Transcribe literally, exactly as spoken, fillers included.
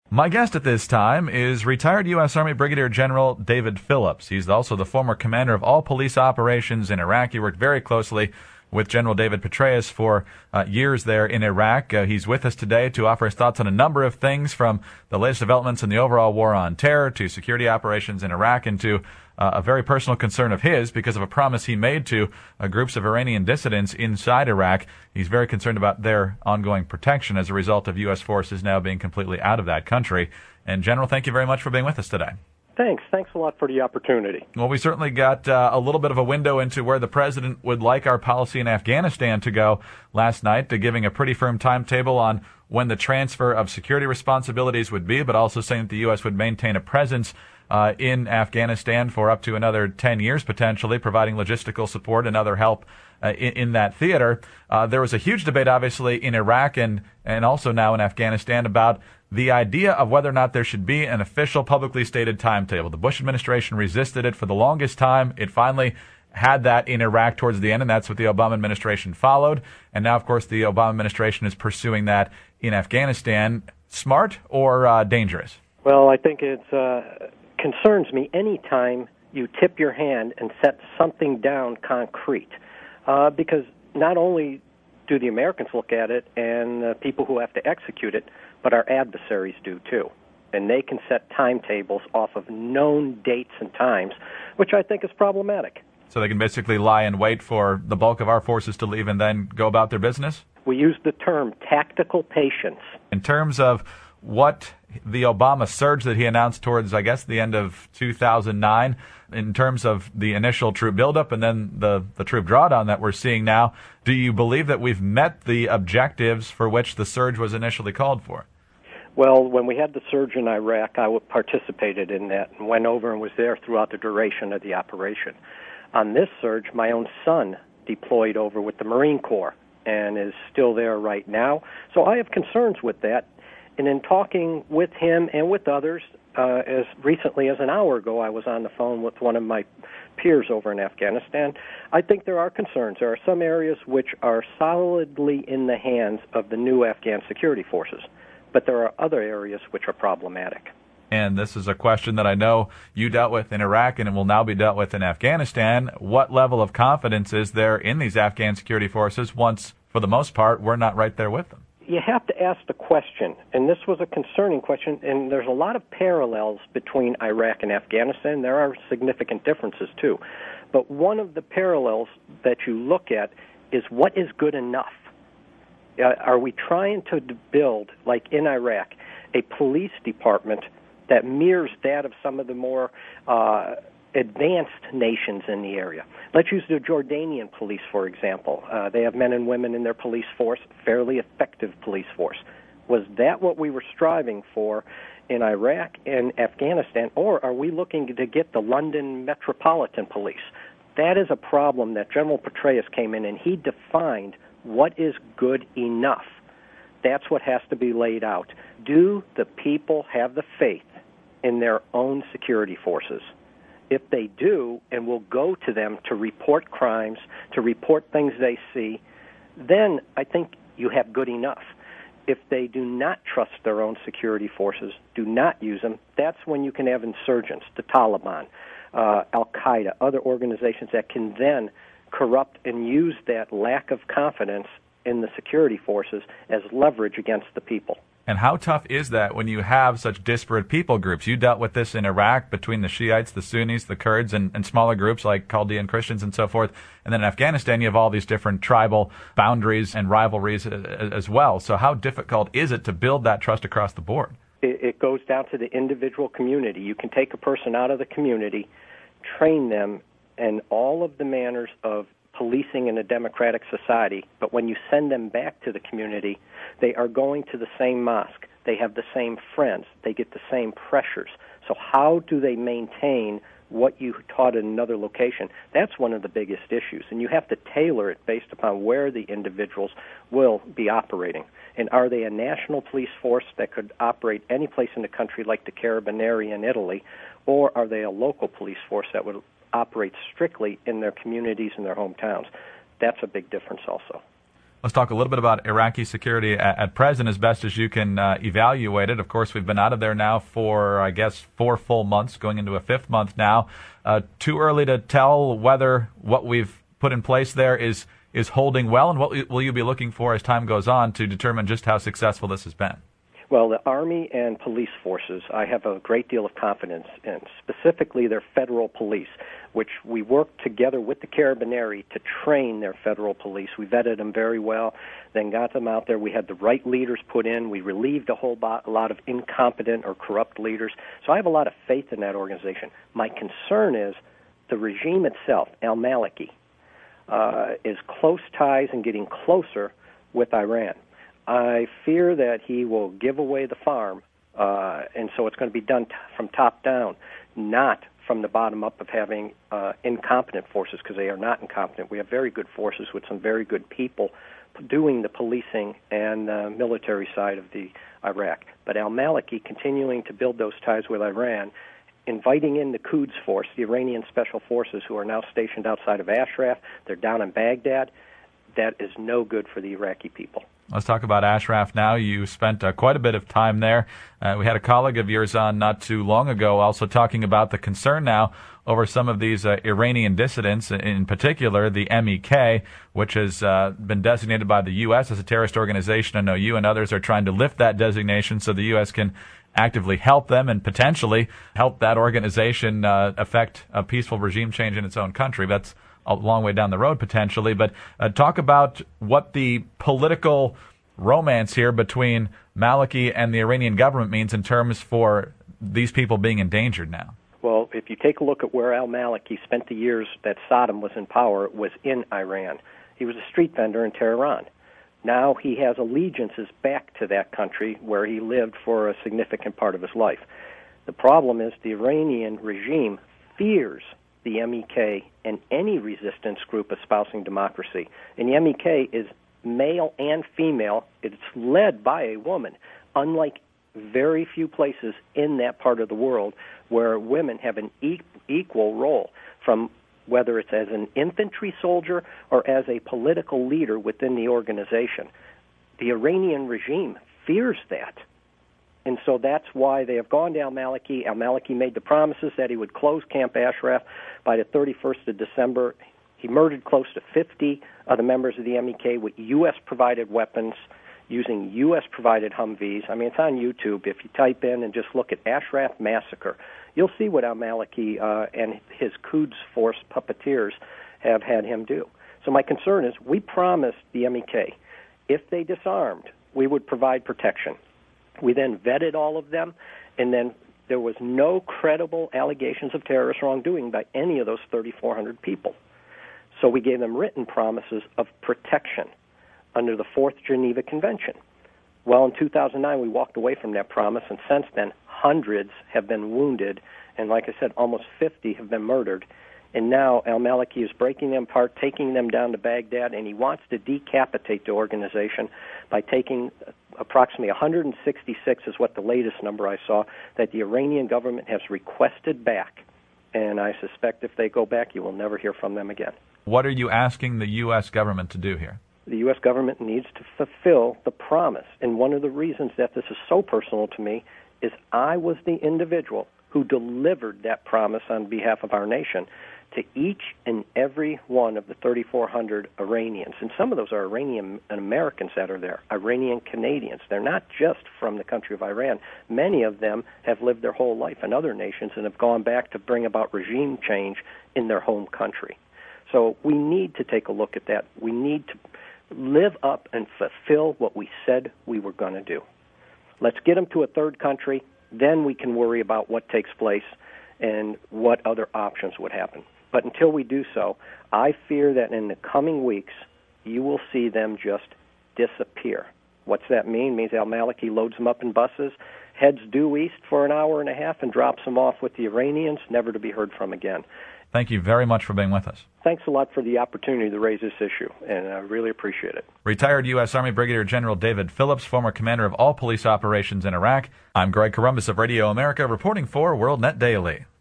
My guest at this time is retired U S. Army Brigadier General David Phillips. He's also the former commander of all police operations in Iraq. He worked very closely with General David Petraeus for uh, years there in Iraq. Uh, he's with us today to offer his thoughts on a number of things, from the latest developments in the overall war on terror to security operations in Iraq, and to uh, a very personal concern of his because of a promise he made to uh, groups of Iranian dissidents inside Iraq. He's very concerned about their ongoing protection as a result of U S forces now being completely out of that country. And General, thank you very much for being with us today. Thanks. Thanks a lot for the opportunity. Well, we certainly got uh, a little bit of a window into where the president would like our policy in Afghanistan to go last night, to giving a pretty firm timetable on when the transfer of security responsibilities would be, but also saying that the U S would maintain a presence uh, in Afghanistan for up to another ten years, potentially, providing logistical support and other help uh, in, in that theater. Uh, there was a huge debate, obviously, in Iraq and, and also now in Afghanistan about the idea of whether or not there should be an official publicly stated timetable. The Bush administration resisted it for the longest time. It finally had that in Iraq towards the end, and that's what the Obama administration followed. And now, of course, the Obama administration is pursuing that in Afghanistan. Smart or uh, dangerous? Well, I think it uh, concerns me any time you tip your hand and set something down concrete, uh, because not only do the Americans look at it and uh, people who have to execute it, but our adversaries do too. And they can set timetables off of known dates and times, which I think is problematic. So they can basically lie in wait for the bulk of our forces to leave and then go about their business? We use the term tactical patience. In terms of what the Obama surge that he announced towards, I guess, the end of two thousand nine, in terms of the initial troop buildup and then the, the troop drawdown that we're seeing now, do you believe that we've met the objectives for which the surge was initially called for? Well, when we had the surge in Iraq, I participated in that and went over and was there throughout the duration of the operation. On this surge, my own son deployed over with the Marine Corps and is still there right now. So I have concerns with that. And in talking with him and with others, uh, as recently as an hour ago, I was on the phone with one of my peers over in Afghanistan. I think there are concerns. There are some areas which are solidly in the hands of the new Afghan security forces, but there are other areas which are problematic. And this is a question that I know you dealt with in Iraq and it will now be dealt with in Afghanistan. What level of confidence is there in these Afghan security forces once, for the most part, we're not right there with them? You have to ask the question, and this was a concerning question, and there's a lot of parallels between Iraq and Afghanistan. There are significant differences, too. But one of the parallels that you look at is what is good enough? Uh, are we trying to build, like in Iraq, a police department that mirrors that of some of the more uh, advanced nations in the area? Let's use the Jordanian police, for example. Uh, they have men and women in their police force, fairly effective police force. Was that what we were striving for in Iraq and Afghanistan, or are we looking to get the London Metropolitan Police? That is a problem that General Petraeus came in and he defined what is good enough. That's what has to be laid out. Do the people have the faith in their own security forces? If they do, and will go to them to report crimes, to report things they see, then I think you have good enough. If they do not trust their own security forces, do not use them, that's when you can have insurgents, the Taliban, uh, Al-Qaeda, other organizations that can then corrupt and use that lack of confidence in the security forces as leverage against the people. And how tough is that when you have such disparate people groups? You dealt with this in Iraq between the Shiites, the Sunnis, the Kurds, and, and smaller groups like Chaldean Christians and so forth. And then in Afghanistan, you have all these different tribal boundaries and rivalries as well. So how difficult is it to build that trust across the board? It, it goes down to the individual community. You can take a person out of the community, train them in all of the manners of policing in a democratic society, but when you send them back to the community, they are going to the same mosque. They have the same friends. They get the same pressures. So how do they maintain what you taught in another location? That's one of the biggest issues, and you have to tailor it based upon where the individuals will be operating. And are they a national police force that could operate any place in the country like the Carabinieri in Italy, or are they a local police force that would operate strictly in their communities and their hometowns? That's a big difference also. Let's talk a little bit about Iraqi security at, at present, as best as you can uh, evaluate it. Of course, we've been out of there now for, I guess, four full months, going into a fifth month now. Uh, too early to tell whether what we've put in place there is is holding well, and what will you be looking for as time goes on to determine just how successful this has been? Well, the Army and police forces, I have a great deal of confidence in, specifically their federal police, which we worked together with the Carabinieri to train their federal police. We vetted them very well, then got them out there. We had the right leaders put in. We relieved a whole bo- a lot of incompetent or corrupt leaders. So I have a lot of faith in that organization. My concern is the regime itself, al-Maliki, uh, is close ties and getting closer with Iran. I fear that he will give away the farm, uh, and so it's going to be done t- from top down, not from the bottom up of having uh, incompetent forces, because they are not incompetent. We have very good forces with some very good people doing the policing and uh, military side of the Iraq. But al-Maliki continuing to build those ties with Iran, inviting in the Quds Force, the Iranian Special Forces, who are now stationed outside of Ashraf. They're down in Baghdad. That is no good for the Iraqi people. Let's talk about Ashraf now. You spent uh, quite a bit of time there. Uh, we had a colleague of yours on not too long ago also talking about the concern now over some of these uh, Iranian dissidents, in particular the M E K, which has uh, been designated by the U S as a terrorist organization. I know you and others are trying to lift that designation so the U S can actively help them and potentially help that organization uh, affect a peaceful regime change in its own country. That's a long way down the road, potentially. But uh, talk about what the political romance here between Maliki and the Iranian government means in terms for these people being endangered now. Well, if you take a look at where al-Maliki spent the years that Saddam was in power, it was in Iran. He was a street vendor in Tehran. Now he has allegiances back to that country where he lived for a significant part of his life. The problem is the Iranian regime fears the M E K and any resistance group espousing democracy. And the M E K is male and female. It's led by a woman, unlike very few places in that part of the world where women have an e- equal role, from whether it's as an infantry soldier or as a political leader within the organization. The Iranian regime fears that. And so that's why they have gone to al-Maliki. Al-Maliki made the promises that he would close Camp Ashraf by the thirty-first of December. He murdered close to fifty of the members of the M E K with U S-provided weapons, using U S-provided Humvees. I mean, it's on YouTube. If you type in and just look at Ashraf Massacre, you'll see what al-Maliki uh, and his Quds Force puppeteers have had him do. So my concern is we promised the M E K, if they disarmed, we would provide protection. We then vetted all of them, and then there was no credible allegations of terrorist wrongdoing by any of those thirty-four hundred people. So we gave them written promises of protection under the Fourth Geneva Convention. Well, in two thousand nine, we walked away from that promise, and since then, hundreds have been wounded, and like I said, almost fifty have been murdered. And now al-Maliki is breaking them apart, taking them down to Baghdad, and he wants to decapitate the organization by taking approximately one hundred sixty-six, is what the latest number I saw, that the Iranian government has requested back. And I suspect if they go back, you will never hear from them again. What are you asking the U S government to do here? The U S government needs to fulfill the promise. And one of the reasons that this is so personal to me is I was the individual who delivered that promise on behalf of our nation to each and every one of the thirty-four hundred Iranians. And some of those are Iranian Americans that are there, Iranian Canadians. They're not just from the country of Iran. Many of them have lived their whole life in other nations and have gone back to bring about regime change in their home country. So we need to take a look at that. We need to live up and fulfill what we said we were going to do. Let's get them to a third country. Then we can worry about what takes place and what other options would happen. But until we do so, I fear that in the coming weeks, you will see them just disappear. What's that mean? It means al-Maliki loads them up in buses, heads due east for an hour and a half, and drops them off with the Iranians, never to be heard from again. Thank you very much for being with us. Thanks a lot for the opportunity to raise this issue, and I really appreciate it. Retired U S. Army Brigadier General David Phillips, former commander of all police operations in Iraq. I'm Greg Corombos of Radio America, reporting for WorldNet Daily.